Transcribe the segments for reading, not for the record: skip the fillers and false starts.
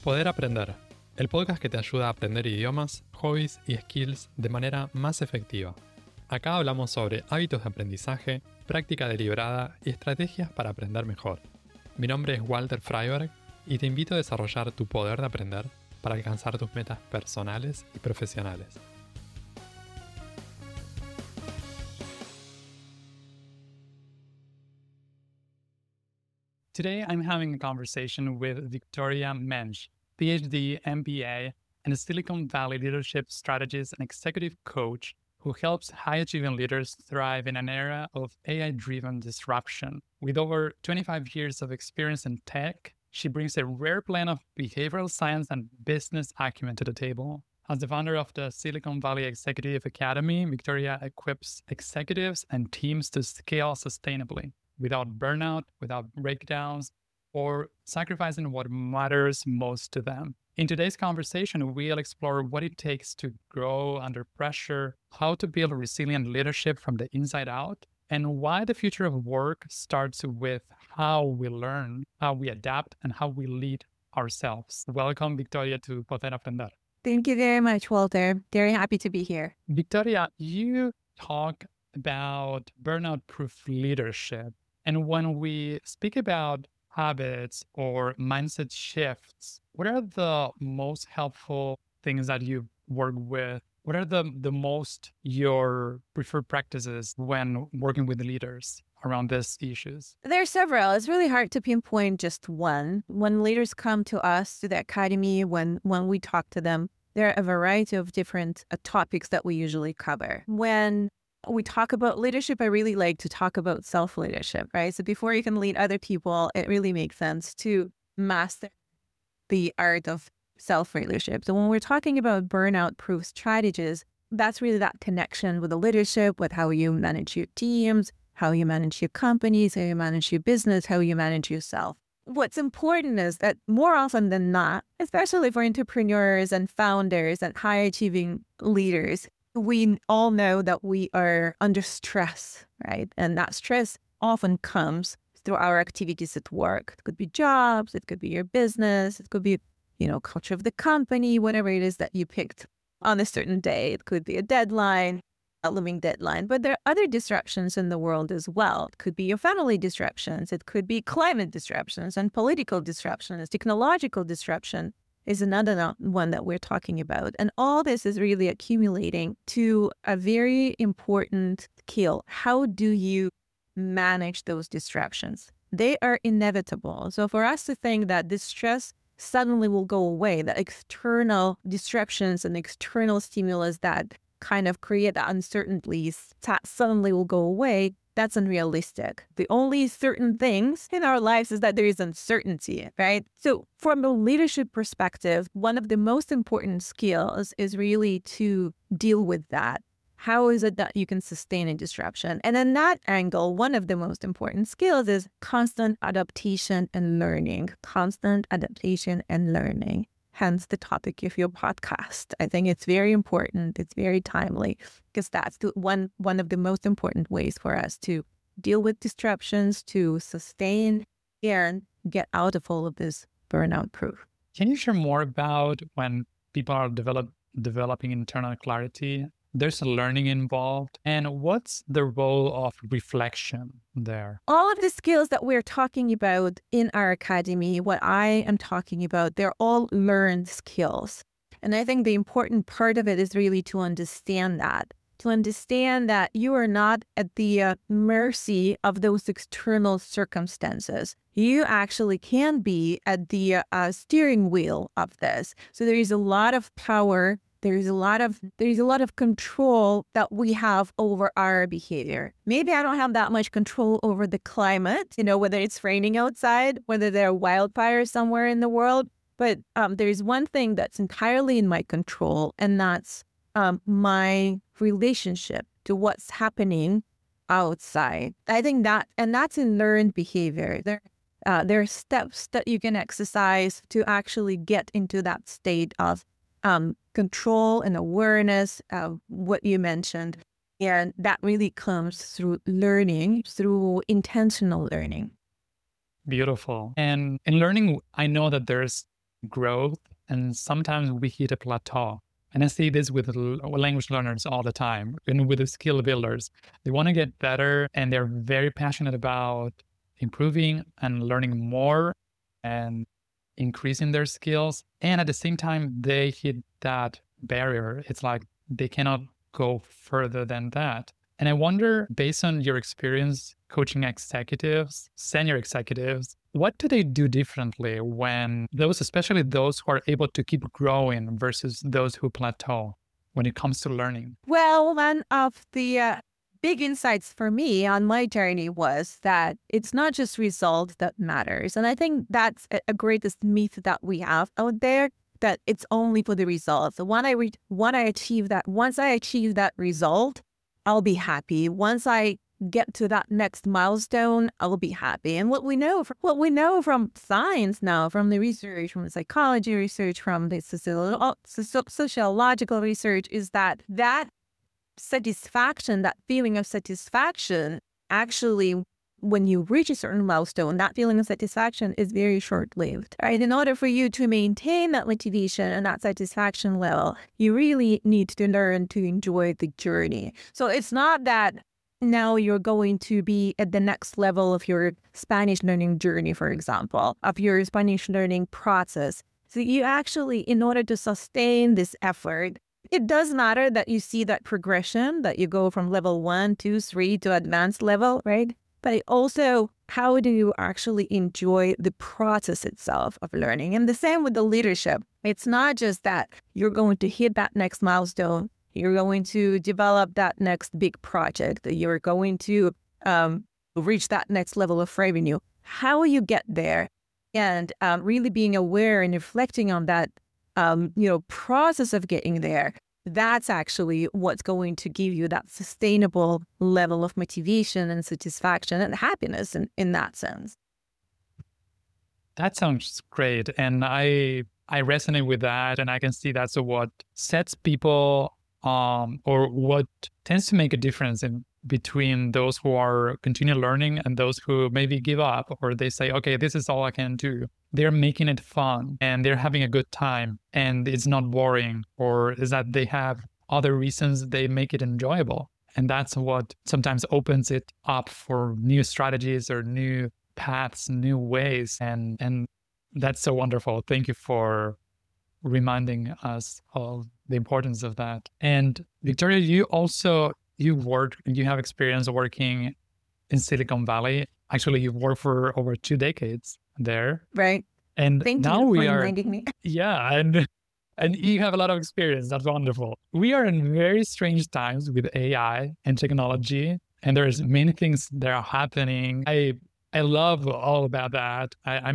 Poder Aprender, el podcast que te ayuda a aprender idiomas, hobbies y skills de manera más efectiva. Acá hablamos sobre hábitos de aprendizaje, práctica deliberada y estrategias para aprender mejor. Mi nombre es Walter Freiberg y te invito a desarrollar tu poder de aprender para alcanzar tus metas personales y profesionales. Today, I'm having a conversation with Victoria Mensch, PhD, MBA, and a Silicon Valley leadership strategist and executive coach who helps high-achieving leaders thrive in an era of AI-driven disruption. With over 25 years of experience in tech, she brings a rare blend of behavioral science and business acumen to the table. As the founder of the Silicon Valley Executive Academy, Victoria equips executives and teams to scale sustainably, without burnout, without breakdowns, or sacrificing what matters most to them. In today's conversation, we'll explore what it takes to grow under pressure, how to build resilient leadership from the inside out, and why the future of work starts with how we learn, how we adapt, and how we lead ourselves. Welcome, Victoria, to Poder Aprender. Thank you very much, Walter. Very happy to be here. Victoria, you talk about burnout-proof leadership. And when we speak about habits or mindset shifts, what are the most helpful things that you work with? What are the most your preferred practices when working with leaders around these issues? There are several. It's really hard to pinpoint just one. When leaders come to us, to the academy, when we talk to them, there are a variety of different topics that we usually cover. When we talk about leadership, I really like to talk about self-leadership, right? So before you can lead other people, it really makes sense to master the art of self-leadership. So when we're talking about burnout-proof strategies, that's really that connection with the leadership, with how you manage your teams, how you manage your companies, how you manage your business, how you manage yourself. What's important is that more often than not, especially for entrepreneurs and founders and high-achieving leaders, we all know that we are under stress, right? And that stress often comes through our activities at work. It could be jobs, it could be your business, it could be, culture of the company, whatever it is that you picked on a certain day. It could be a deadline, a looming deadline. But there are other disruptions in the world as well. It could be your family disruptions. It could be climate disruptions and political disruptions, technological disruption is another one that we're talking about. And all this is really accumulating to a very important skill. How do you manage those disruptions? They are inevitable. So for us to think that this stress suddenly will go away, that external disruptions and external stimulus that kind of create the uncertainties that suddenly will go away, that's unrealistic. The only certain things in our lives is that there is uncertainty, right? So from a leadership perspective, one of the most important skills is really to deal with that. How is it that you can sustain a disruption? And in that angle, one of the most important skills is constant adaptation and learning. Constant adaptation and learning. Hence the topic of your podcast. I think it's very important. It's very timely because that's one of the most important ways for us to deal with disruptions, to sustain and get out of all of this burnout proof. Can you share more about when people are developing internal clarity? There's a learning involved. And what's the role of reflection there? All of the skills that we're talking about in our academy, what I am talking about, they're all learned skills. And I think the important part of it is really to understand that you are not at the mercy of those external circumstances. You actually can be at the steering wheel of this. So there is a lot of power. There is a lot of control that we have over our behavior. Maybe I don't have that much control over the climate, whether it's raining outside, whether there are wildfires somewhere in the world. But there's one thing that's entirely in my control, and that's my relationship to what's happening outside. I think that's in learned behavior. There are steps that you can exercise to actually get into that state of control and awareness of what you mentioned. And that really comes through learning, through intentional learning. Beautiful. And in learning, I know that there's growth, and sometimes we hit a plateau. And I see this with language learners all the time, and with the skill builders. They want to get better, and they're very passionate about improving and learning more and increasing their skills. And at the same time, they hit that barrier. It's like they cannot go further than that. And I wonder, based on your experience coaching executives, senior executives, what do they do differently when those, especially those who are able to keep growing versus those who plateau when it comes to learning? Well, one of the big insights for me on my journey was that it's not just result that matters. And I think that's a greatest myth that we have out there, that it's only for the results. So once I achieve that result, I'll be happy. Once I get to that next milestone, I'll be happy. And what we know from science now, from the research, from the psychology research, from the sociological research, is that satisfaction, that feeling of satisfaction, actually, when you reach a certain milestone, that feeling of satisfaction is very short-lived. Right? In order for you to maintain that motivation and that satisfaction level, you really need to learn to enjoy the journey. So it's not that now you're going to be at the next level of your Spanish learning journey, for example, of your Spanish learning process. So you actually, in order to sustain this effort, it does matter that you see that progression, that you go from level 1, 2, 3 to advanced level, right? But also, how do you actually enjoy the process itself of learning? And the same with the leadership. It's not just that you're going to hit that next milestone, you're going to develop that next big project, that you're going to reach that next level of revenue. How you get there, and really being aware and reflecting on that, process of getting there. That's actually what's going to give you that sustainable level of motivation and satisfaction and happiness in that sense. That sounds great. And I resonate with that. And I can see that's what sets people or what tends to make a difference in between those who are continue learning and those who maybe give up, or they say, okay, this is all I can do. They're making it fun and they're having a good time and it's not boring, or is that they have other reasons they make it enjoyable. And that's what sometimes opens it up for new strategies or new paths, new ways. And that's so wonderful. Thank you for reminding us of the importance of that. And Victoria, you have experience working in Silicon Valley. Actually, you've worked for over 2 decades there. Right. And Thank now you for we are, reminding me. yeah, and you have a lot of experience. That's wonderful. We are in very strange times with AI and technology, and there's many things that are happening. I love all about that.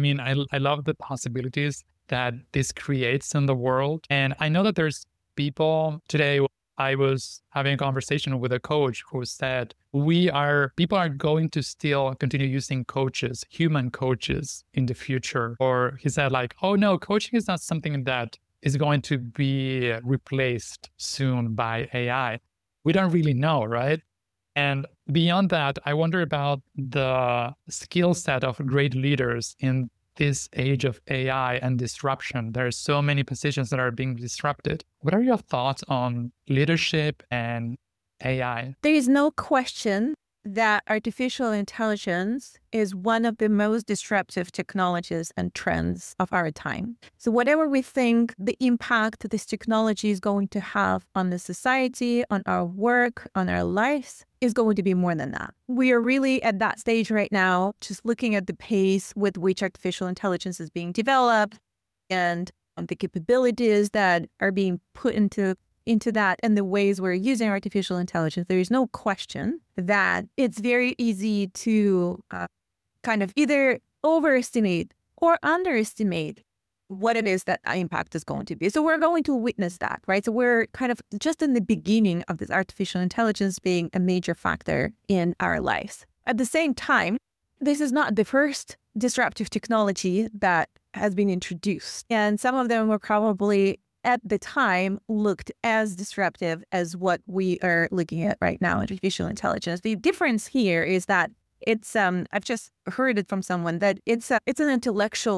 I love the possibilities that this creates in the world. And I know that there's people today. I was having a conversation with a coach who said, people are going to still continue using coaches, human coaches in the future. Or he said like, oh no, coaching is not something that is going to be replaced soon by AI. We don't really know, right? And beyond that, I wonder about the skill set of great leaders in this age of AI and disruption. There are so many positions that are being disrupted. What are your thoughts on leadership and AI? There is no question that artificial intelligence is one of the most disruptive technologies and trends of our time. So whatever we think the impact this technology is going to have on the society, on our work, on our lives, is going to be more than that. We are really at that stage right now, just looking at the pace with which artificial intelligence is being developed and the capabilities that are being put into that and the ways we're using artificial intelligence. There is no question that it's very easy to kind of either overestimate or underestimate what it is that impact is going to be. So we're going to witness that, right? So we're kind of just in the beginning of this artificial intelligence being a major factor in our lives. At the same time, this is not the first disruptive technology that has been introduced. And some of them were probably at the time looked as disruptive as what we are looking at right now, artificial intelligence. The difference here is that it's, I've just heard it from someone, that it's an intellectual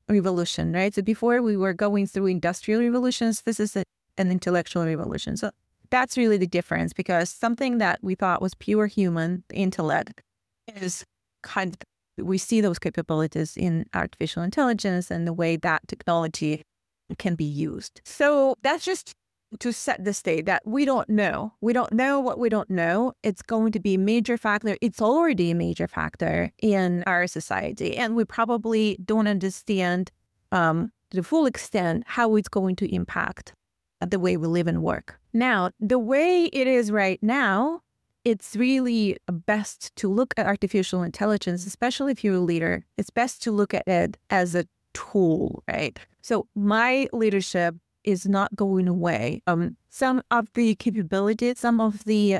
revolution, right? So before we were going through industrial revolutions, this is an intellectual revolution. So that's really the difference, because something that we thought was pure human intellect is kind of, we see those capabilities in artificial intelligence and the way that technology can be used. So that's just to set the state that we don't know. We don't know what we don't know. It's going to be a major factor. It's already a major factor in our society. And we probably don't understand to the full extent how it's going to impact the way we live and work. Now, the way it is right now, it's really best to look at artificial intelligence, especially if you're a leader. It's best to look at it as a tool, right? So my leadership is not going away. Some of the capabilities, some of the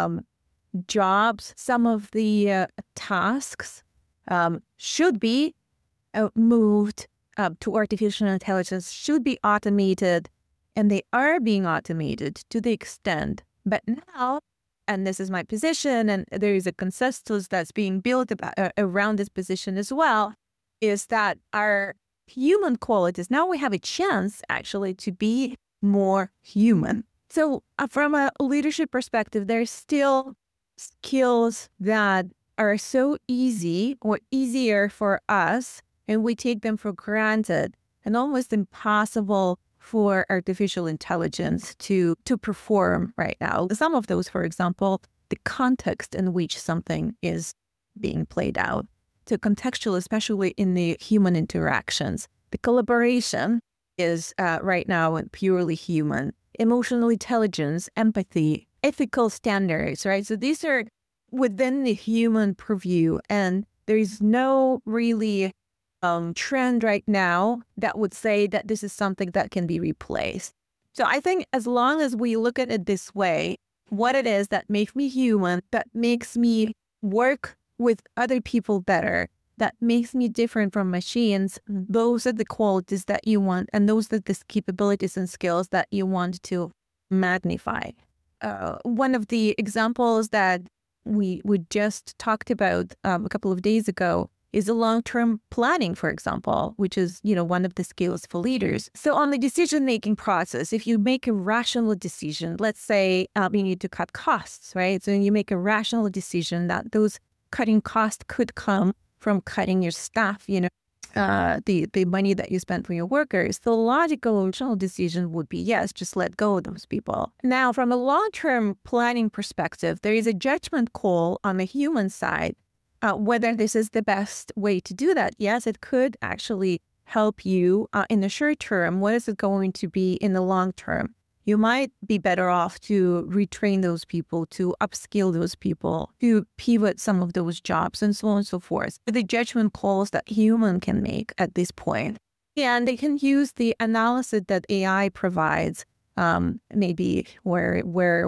jobs, some of the tasks should be moved to artificial intelligence, should be automated, and they are being automated to the extent. But now, and this is my position, and there is a consensus that's being built around this position as well, is that our human qualities, now we have a chance actually to be more human. So from a leadership perspective, there's still skills that are so easy or easier for us, and we take them for granted, and almost impossible for artificial intelligence to perform right now. Some of those, for example, the context in which something is being played out. So contextual, especially in the human interactions. The collaboration is right now purely human. Emotional intelligence, empathy, ethical standards, right? So these are within the human purview, and there is no really trend right now that would say that this is something that can be replaced. So I think as long as we look at it this way, what it is that makes me human, that makes me work with other people better, that makes me different from machines, those are the qualities that you want, and those are the capabilities and skills that you want to magnify. One of the examples that we just talked about a couple of days ago is the long-term planning, for example, which is, one of the skills for leaders. So on the decision-making process, if you make a rational decision, let's say you need to cut costs, right? So you make a rational decision that those cutting costs could come from cutting your staff, the money that you spend for your workers. The logical rational decision would be, yes, just let go of those people. Now, from a long-term planning perspective, there is a judgment call on the human side, whether this is the best way to do that. Yes, it could actually help you in the short term. What is it going to be in the long term? You might be better off to retrain those people, to upskill those people, to pivot some of those jobs, and so on and so forth. The judgment calls that human can make at this point. And they can use the analysis that AI provides, maybe where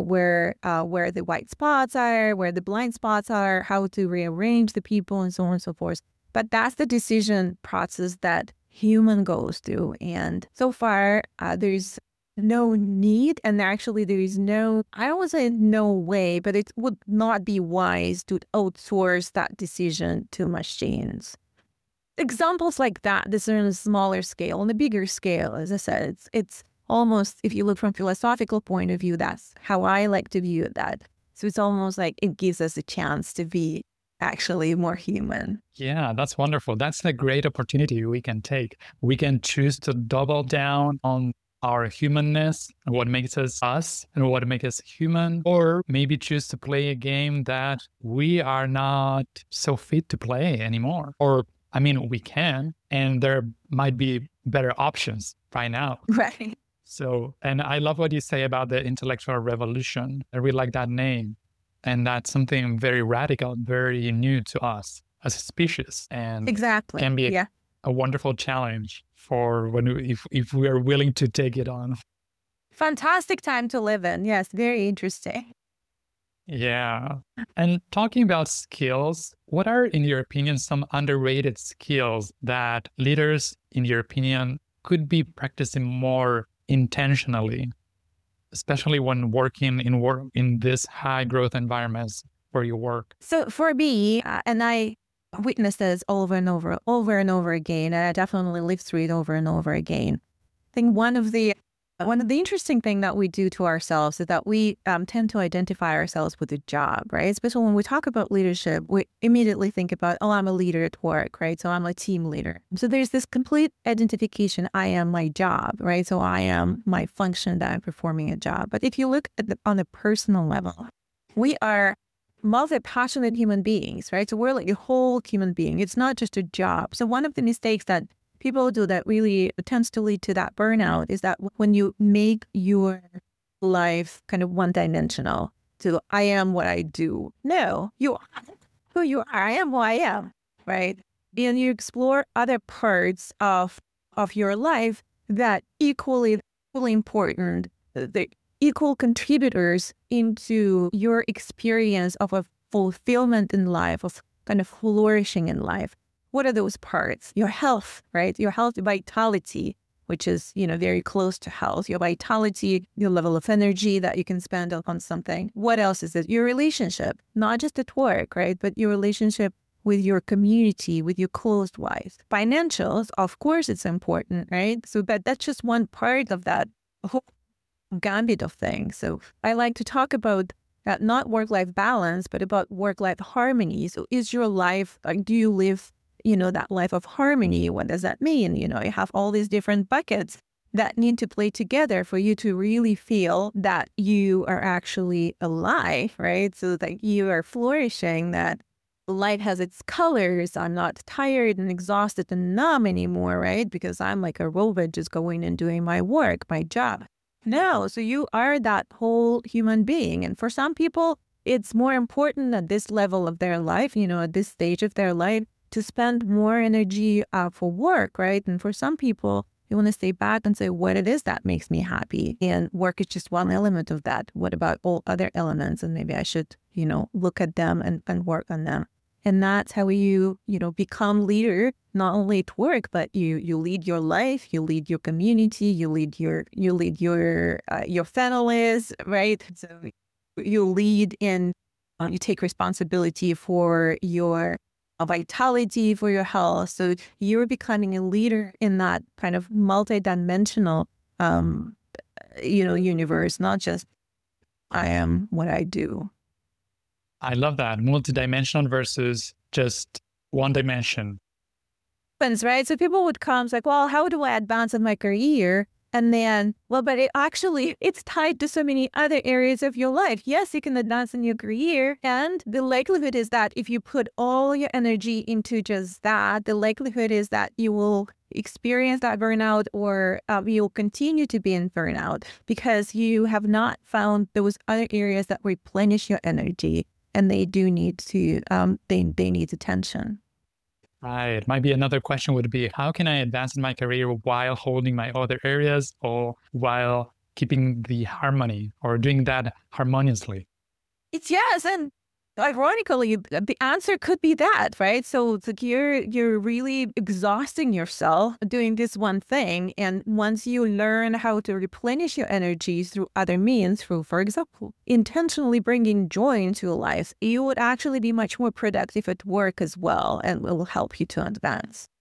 the white spots are, where the blind spots are, how to rearrange the people, and so on and so forth. But that's the decision process that human goes through. And so far, there's no need, and actually there is no, I don't want to say no way, but it would not be wise to outsource that decision to machines. Examples like that, this is on a smaller scale. On a bigger scale, as I said, it's almost, if you look from a philosophical point of view, that's how I like to view that. So it's almost like it gives us a chance to be actually more human. Yeah, that's wonderful. That's a great opportunity we can take. We can choose to double down on our humanness and what makes us and what makes us human, or maybe choose to play a game that we are not so fit to play anymore. Or, we can, and there might be better options right now. Right. So, and I love what you say about the intellectual revolution. I really like that name. And that's something very radical, very new to us as a species. And exactly. Can be a wonderful challenge for if we are willing to take it on. Fantastic time to live in. Yes, very interesting. Yeah. And talking about skills, what are, in your opinion, some underrated skills that leaders, in your opinion, could be practicing more intentionally, especially when working in this high growth environments where you work? So for me, and I witnessed this over and over again. And I definitely lived through it over and over again. I think one of the interesting things that we do to ourselves is that we tend to identify ourselves with a job, right? Especially when we talk about leadership, we immediately think about, oh, I'm a leader at work, right? So I'm a team leader. So there's this complete identification. I am my job, right? So I am my function that I'm performing a job. But if you look at on the personal level, we are multi-passionate human beings, right? So we're like a whole human being. It's not just a job. So one of the mistakes that people do that really tends to lead to that burnout is that when you make your life kind of one-dimensional to I am what I do. No, you are who you are. I am who I am, right? And you explore other parts of your life that equally important, the equal contributors into your experience of a fulfillment in life, of kind of flourishing in life. What are those parts? Your health, right? Your health, vitality, which is, very close to health. Your vitality, your level of energy that you can spend on something. What else is it? Your relationship, not just at work, right? But your relationship with your community, with your close ones. Financials, of course, it's important, right? So, but that's just one part of that whole gambit of things. So I like to talk about not work-life balance, but about work-life harmony. So is your life, do you live that life of harmony? What does that mean? You have all these different buckets that need to play together for you to really feel that you are actually alive, right? So that you are flourishing, that life has its colors. I'm not tired and exhausted and numb anymore, right? Because I'm like a robot just going and doing my work, my job. No, so you are that whole human being. And for some people, it's more important at this level of their life, at this stage of their life, to spend more energy for work, right? And for some people, you want to stay back and say what it is that makes me happy. And work is just one element of that. What about all other elements? And maybe I should, look at them and work on them. And that's how you become leader, not only at work, but you lead your life, you lead your community, you lead your families, right? So you lead in, you take responsibility for your vitality, for your health. So you're becoming a leader in that kind of multidimensional, universe, not just I am what I do. I love that. Multidimensional versus just one dimension. Right? So people would come like, well, how do I advance in my career? And then, well, but it's tied to so many other areas of your life. Yes, you can advance in your career. And the likelihood is that if you put all your energy into just that, the likelihood is that you will experience that burnout, or you'll continue to be in burnout because you have not found those other areas that replenish your energy. And they do need to, they need attention. Right. Maybe another question would be, how can I advance in my career while holding my other areas, or while keeping the harmony, or doing that harmoniously? It's yes. And ironically, the answer could be that, right? So you're really exhausting yourself doing this one thing. And once you learn how to replenish your energy through other means, through, for example, intentionally bringing joy into your life, you would actually be much more productive at work as well, and will help you to advance.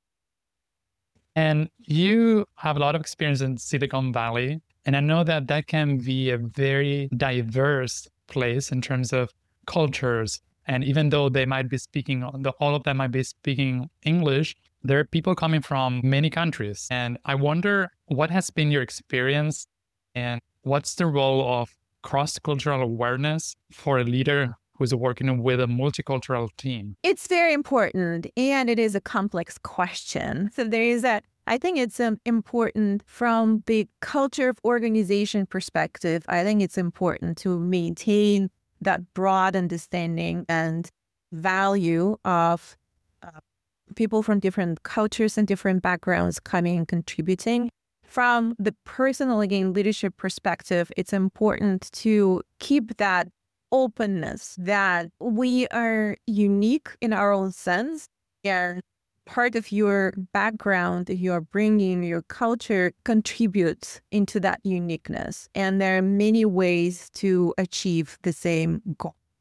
And you have a lot of experience in Silicon Valley. And I know that that can be a very diverse place in terms of cultures. And even though they might be speaking, all of them might be speaking English, there are people coming from many countries. And I wonder, what has been your experience, and what's the role of cross-cultural awareness for a leader who's working with a multicultural team? It's very important, and it is a complex question. So I think it's important from the culture of organization perspective. I think it's important to maintain that broad understanding and value of people from different cultures and different backgrounds coming and contributing. From the personal, again, leadership perspective, it's important to keep that openness that we are unique in our own sense, and part of your background, your bringing, your culture contributes into that uniqueness. And there are many ways to achieve the same goal.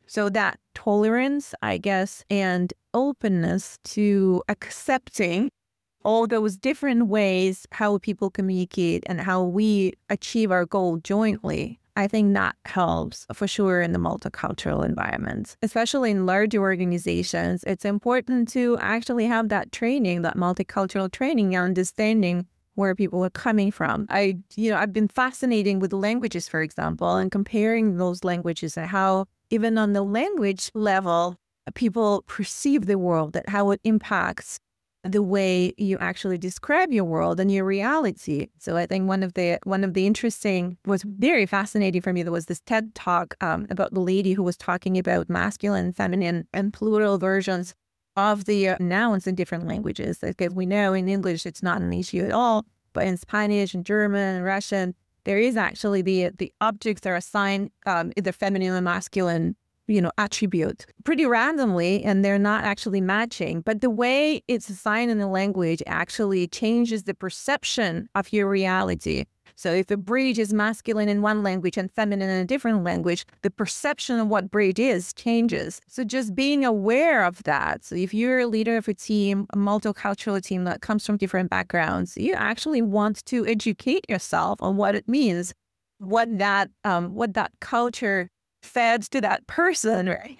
So that tolerance, I guess, and openness to accepting all those different ways how people communicate and how we achieve our goal jointly, I think that helps for sure in the multicultural environments, especially in larger organizations. It's important to actually have that training, that multicultural training, understanding where people are coming from. I've been fascinating with languages, for example, and comparing those languages and how even on the language level, people perceive the world, that how it impacts the way you actually describe your world and your reality. So I think one of the interesting, was very fascinating for me. There was this TED talk about the lady who was talking about masculine, feminine, and plural versions of the nouns in different languages. Because we know in English it's not an issue at all, but in Spanish and German and Russian, there is actually the objects are assigned either feminine or masculine attribute pretty randomly, and they're not actually matching. But the way it's assigned in the language actually changes the perception of your reality. So if a bridge is masculine in one language and feminine in a different language, the perception of what bridge is changes. So just being aware of that. So if you're a leader of a team, a multicultural team that comes from different backgrounds, you actually want to educate yourself on what it means, what that culture fed to that person, right?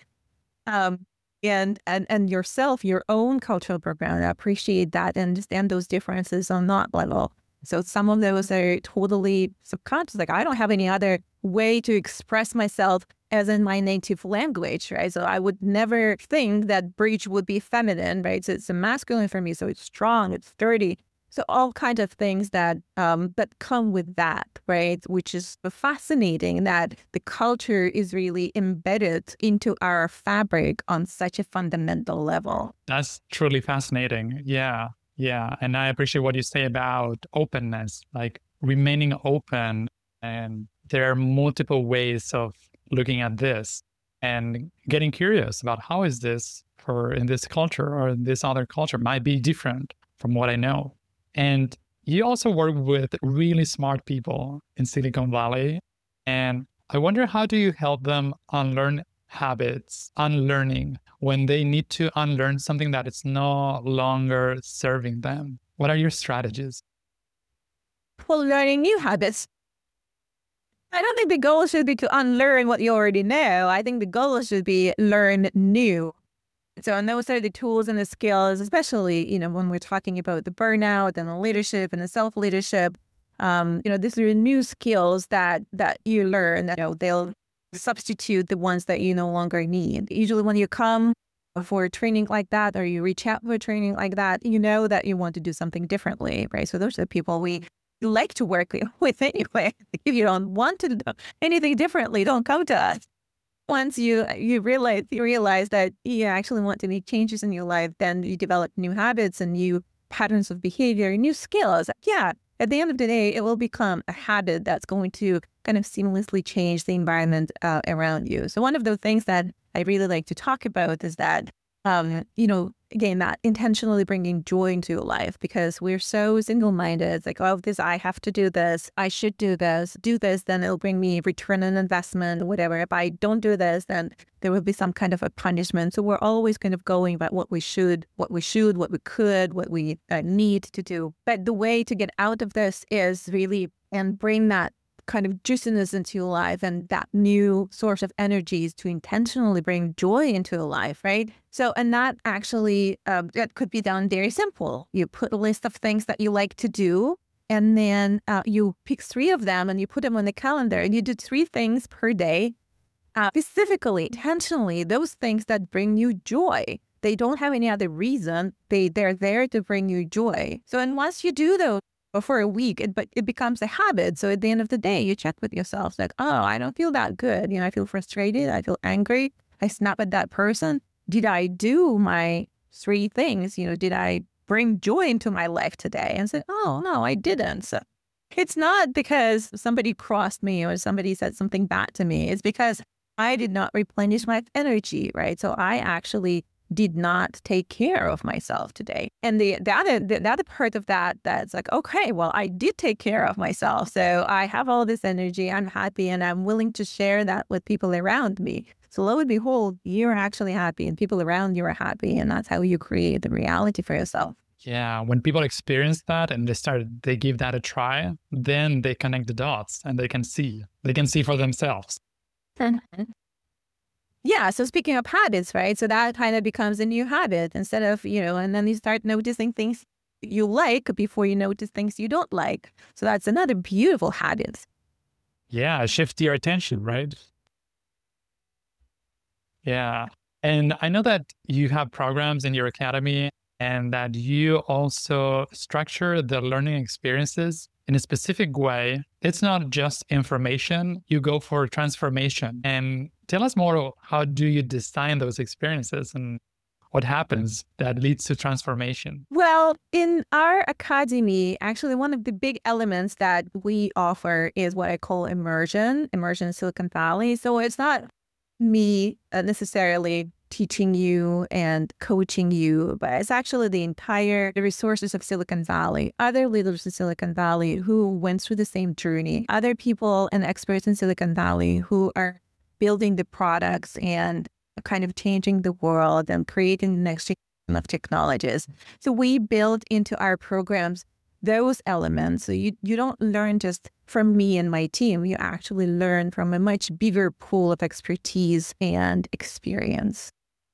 And yourself, your own cultural background, appreciate that and understand those differences on that level. So some of those are totally subconscious. Like I don't have any other way to express myself as in my native language, right? So I would never think that bridge would be feminine, right? So it's a masculine for me. So it's strong, it's sturdy. So all kinds of things that come with that, right? Which is fascinating that the culture is really embedded into our fabric on such a fundamental level. That's truly fascinating. Yeah. And I appreciate what you say about openness, like remaining open. And there are multiple ways of looking at this and getting curious about how is this in this culture or in this other culture might be different from what I know. And you also work with really smart people in Silicon Valley. And I wonder, how do you help them unlearn habits, unlearning, when they need to unlearn something that is no longer serving them? What are your strategies? Well, learning new habits. I don't think the goal should be to unlearn what you already know. I think the goal should be learn new. So, and those are the tools and the skills, especially, when we're talking about the burnout and the leadership and the self-leadership, these are new skills that you learn that, they'll substitute the ones that you no longer need. Usually when you come for a training like that, or you reach out for a training like that, you know that you want to do something differently, right? So those are the people we like to work with anyway. If you don't want to do anything differently, don't come to us. Once you realize that you actually want to make changes in your life, then you develop new habits and new patterns of behavior, new skills. Yeah, at the end of the day, it will become a habit that's going to kind of seamlessly change the environment around you. So one of the things that I really like to talk about is that, again, that intentionally bringing joy into your life, because we're so single-minded. It's like, oh, I have to do this. I should do this, then it'll bring me return on investment or whatever. If I don't do this, then there will be some kind of a punishment. So we're always kind of going about what we could, what we need to do. But the way to get out of this is really, and bring that kind of juiciness into your life and that new source of energies to intentionally bring joy into your life, right? So, and that actually, that could be done very simple. You put a list of things that you like to do, and then you pick 3 of them and you put them on the calendar, and you do 3 things per day, specifically, intentionally, those things that bring you joy. They don't have any other reason. They're there to bring you joy. So, and once you do those, for a week, it becomes a habit. So at the end of the day, you check with yourself, like, oh, I don't feel that good. I feel frustrated. I feel angry. I snap at that person. Did I do my 3 things? Did I bring joy into my life today? And said, oh, no, I didn't. So it's not because somebody crossed me or somebody said something bad to me. It's because I did not replenish my energy, right? So I actually did not take care of myself today. And the other part of that's like, okay, well, I did take care of myself. So I have all this energy, I'm happy, and I'm willing to share that with people around me. So lo and behold, you're actually happy and people around you are happy. And that's how you create the reality for yourself. Yeah, when people experience that and they give that a try, then they connect the dots and they can see for themselves. Yeah. So speaking of habits, right? So that kind of becomes a new habit instead of, and then you start noticing things you like before you notice things you don't like. So that's another beautiful habit. Yeah, shift your attention, right? Yeah. And I know that you have programs in your academy and that you also structure the learning experiences in a specific way. It's not just information, you go for transformation. And tell us more, how do you design those experiences and what happens that leads to transformation? Well, in our academy, actually, one of the big elements that we offer is what I call immersion in Silicon Valley. So it's not me necessarily teaching you and coaching you, but it's actually the resources of Silicon Valley, other leaders in Silicon Valley who went through the same journey, other people and experts in Silicon Valley who are building the products and kind of changing the world and creating the next generation of technologies. So we build into our programs those elements. So you don't learn just from me and my team. You actually learn from a much bigger pool of expertise and experience.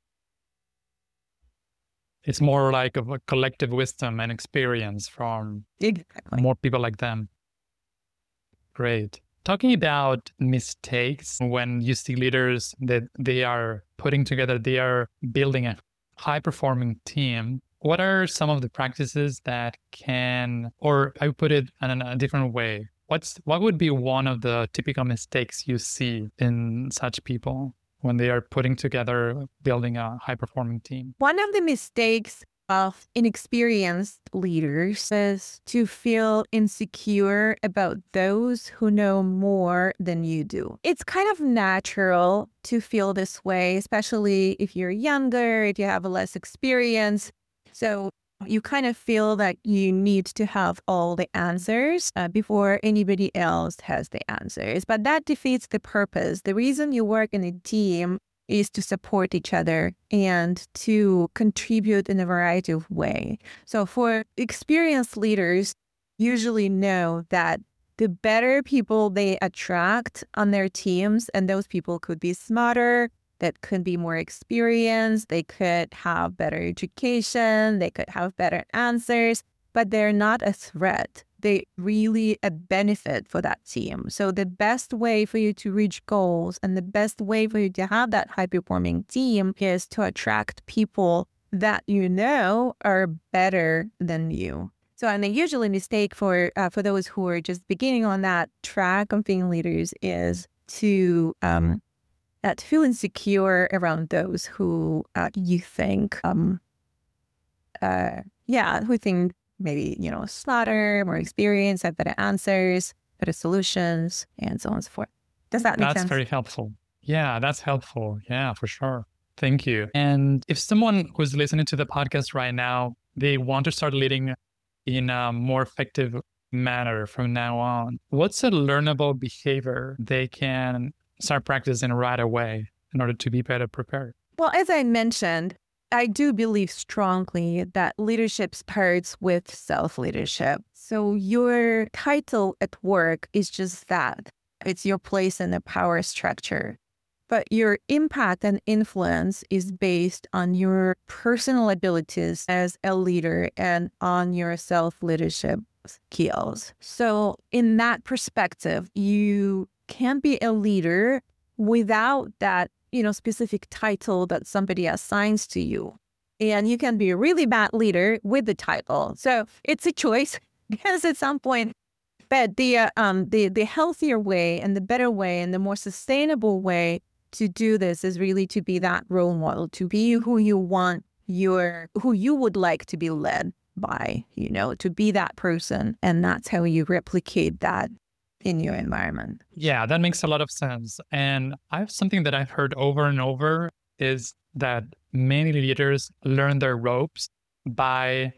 It's more like of a collective wisdom and experience from more people like them. Great. Talking about mistakes, when you see leaders that they are putting together, they are building a high-performing team, what are some of the practices that can, or I would put it in a different way, what would be one of the typical mistakes you see in such people when they are putting together, building a high-performing team? One of the mistakes of inexperienced leaders is to feel insecure about those who know more than you do. It's kind of natural to feel this way, especially if you're younger, if you have less experience. So you kind of feel that you need to have all the answers before anybody else has the answers. But that defeats the purpose. The reason you work in a team is to support each other and to contribute in a variety of ways. So for experienced leaders, usually know that the better people they attract on their teams, and those people could be smarter, that could be more experienced, they could have better education, they could have better answers, but they're not a threat. They really a benefit for that team. So the best way for you to reach goals and the best way for you to have that high-performing team is to attract people that you know are better than you. So, and the usually mistake for those who are just beginning on that track of being leaders is to feel insecure around those who you think, who think maybe, smarter, more experienced, have better answers, better solutions, and so on and so forth. Does that make sense? That's very helpful. Yeah, that's helpful. Yeah, for sure. Thank you. And if someone who's listening to the podcast right now, they want to start leading in a more effective manner from now on, what's a learnable behavior they can start practicing right away in order to be better prepared? Well, as I mentioned, I do believe strongly that leadership starts with self-leadership. So your title at work is just that. It's your place in the power structure. But your impact and influence is based on your personal abilities as a leader and on your self-leadership skills. So in that perspective, you can be a leader without that specific title that somebody assigns to you. And you can be a really bad leader with the title. So it's a choice, because at some point, but the healthier way and the better way and the more sustainable way to do this is really to be that role model, to be who you would like to be led by, to be that person. And that's how you replicate that in your environment. Yeah, that makes a lot of sense. And I have something that I've heard over and over is that many leaders learn their ropes by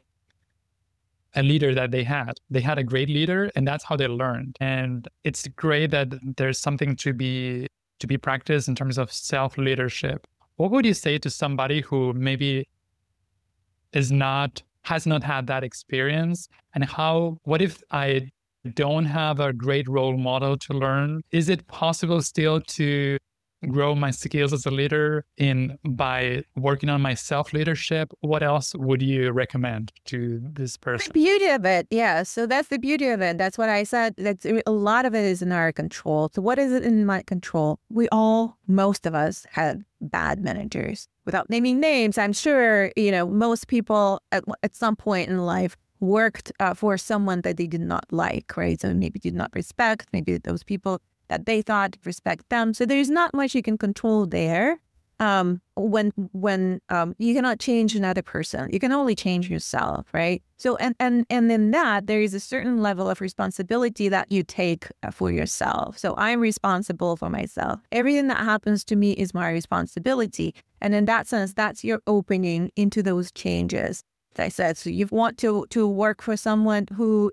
a leader that they had. They had a great leader, and that's how they learned. And it's great that there's something to be practiced in terms of self-leadership. What would you say to somebody who maybe has not had that experience? And what if I don't have a great role model to learn? Is it possible still to grow my skills as a leader by working on my self-leadership? What else would you recommend to this person? The beauty of it, yeah. So that's the beauty of it. That's what I said. That's a lot of it is in our control. So what is it in my control? Most of us had bad managers. Without naming names, I'm sure, most people at some point in life worked for someone that they did not like, right? So maybe did not respect, maybe those people that they thought respect them. So there's not much you can control there. When you cannot change another person, you can only change yourself, right? So and in that there is a certain level of responsibility that you take for yourself. So I'm responsible for myself. Everything that happens to me is my responsibility, and in that sense, that's your opening into those changes. As I said, so you want to work for someone who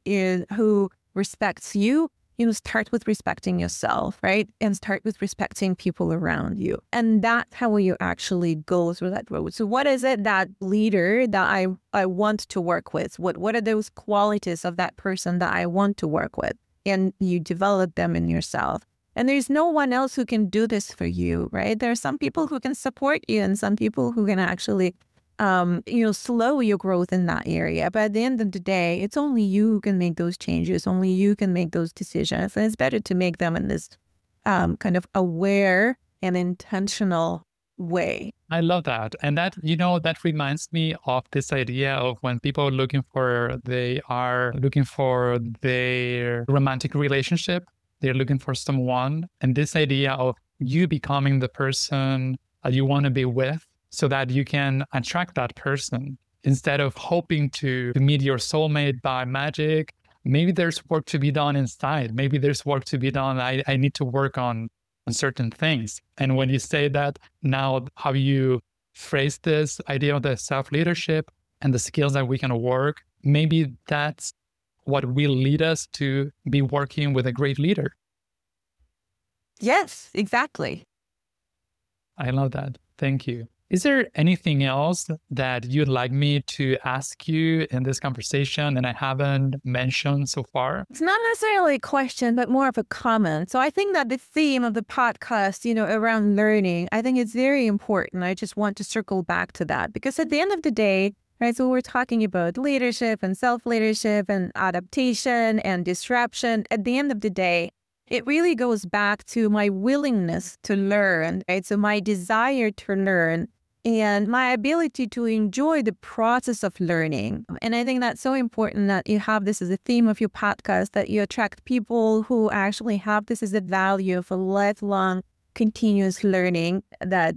respects you. Start with respecting yourself, right? And start with respecting people around you. And that's how you actually go through that road. So what is it, that leader that I want to work with? What are those qualities of that person that I want to work with? And you develop them in yourself. And there's no one else who can do this for you, right? There are some people who can support you and some people who can actually slow your growth in that area. But at the end of the day, it's only you who can make those changes. Only you can make those decisions. And it's better to make them in this kind of aware and intentional way. I love that. And that reminds me of this idea of when people are looking for their romantic relationship, they're looking for someone. And this idea of you becoming the person you want to be with, so that you can attract that person instead of hoping to meet your soulmate by magic. Maybe there's work to be done inside. Maybe there's work to be done. I need to work on certain things. And when you say that, now how you phrase this idea of the self-leadership and the skills that we can work, maybe that's what will lead us to be working with a great leader. Yes, exactly. I love that. Thank you. Is there anything else that you'd like me to ask you in this conversation and I haven't mentioned so far? It's not necessarily a question, but more of a comment. So I think that the theme of the podcast, around learning, I think it's very important. I just want to circle back to that because at the end of the day, right, so we're talking about leadership and self-leadership and adaptation and disruption. At the end of the day, it really goes back to my willingness to learn, right? So my desire to learn and my ability to enjoy the process of learning. And I think that's so important that you have this as a theme of your podcast, that you attract people who actually have this as a value of a lifelong continuous learning that,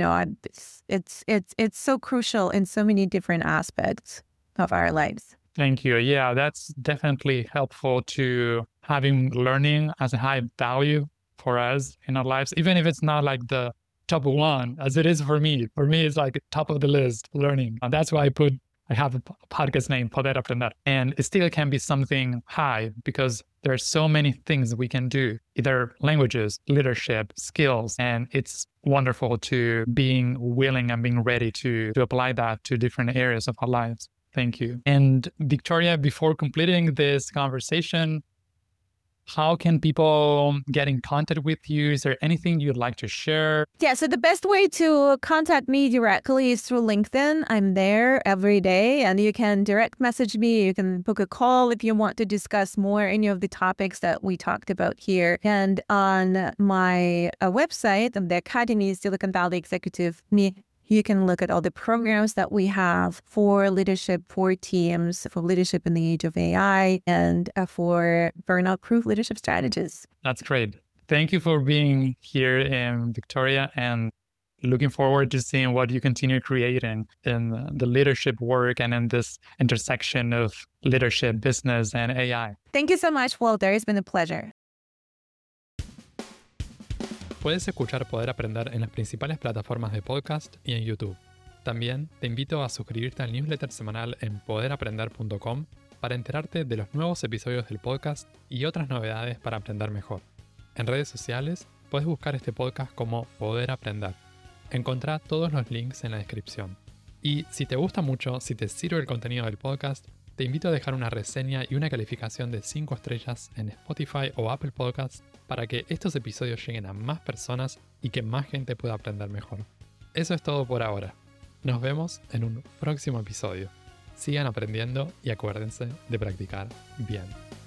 it's so crucial in so many different aspects of our lives. Thank you. Yeah, that's definitely helpful to having learning as a high value for us in our lives, even if it's not like the top one as it is for me. For me, it's like top of the list learning. And that's why I have a podcast name, Poder Aprender. And it still can be something high because there are so many things we can do, either languages, leadership, skills. And it's wonderful to being willing and being ready to apply that to different areas of our lives. Thank you. And Victoria, before completing this conversation, how can people get in contact with you? Is there anything you'd like to share? Yeah, so the best way to contact me directly is through LinkedIn. I'm there every day and you can direct message me. You can book a call if you want to discuss more any of the topics that we talked about here. And on my website, the Academy, Silicon Valley Executive Me, you can look at all the programs that we have for leadership, for teams, for leadership in the age of AI, and for burnout-proof leadership strategies. That's great. Thank you for being here in Victoria, and looking forward to seeing what you continue creating in the leadership work and in this intersection of leadership, business, and AI. Thank you so much, Walter. It's been a pleasure. Puedes escuchar Poder Aprender en las principales plataformas de podcast y en YouTube. También te invito a suscribirte al newsletter semanal en poderaprender.com para enterarte de los nuevos episodios del podcast y otras novedades para aprender mejor. En redes sociales puedes buscar este podcast como Poder Aprender. Encontrá todos los links en la descripción. Y si te gusta mucho, si te sirve el contenido del podcast, te invito a dejar una reseña y una calificación de 5 estrellas en Spotify o Apple Podcasts para que estos episodios lleguen a más personas y que más gente pueda aprender mejor. Eso es todo por ahora. Nos vemos en un próximo episodio. Sigan aprendiendo y acuérdense de practicar bien.